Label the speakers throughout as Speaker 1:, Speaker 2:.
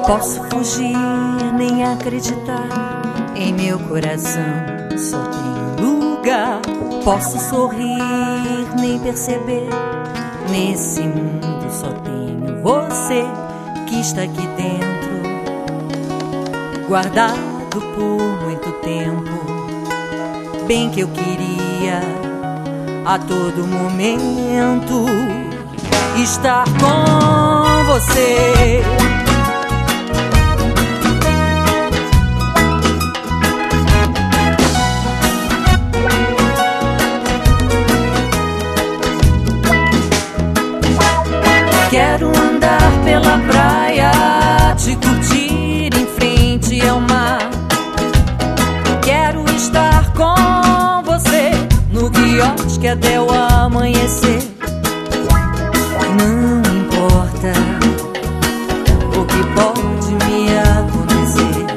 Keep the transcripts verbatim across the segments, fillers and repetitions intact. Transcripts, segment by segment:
Speaker 1: Posso fugir, nem acreditar. Em meu coração só tem lugar. Posso sorrir, nem perceber. Nesse mundo só tenho você, que está aqui dentro, guardado por muito tempo. Bem que eu queria a todo momento estar com você. Quero andar pela praia, te curtir em frente ao mar. Quero estar com você no quiosque até o amanhecer. Não importa o que pode me acontecer,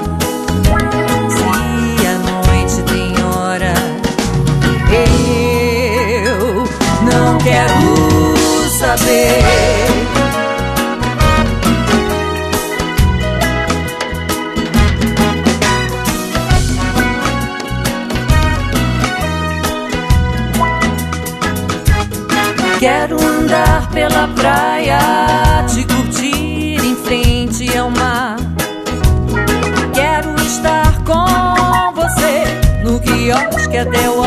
Speaker 1: se a noite tem hora, eu não quero saber. Quero andar pela praia, te curtir em frente ao mar. Quero estar com você no quiosque até o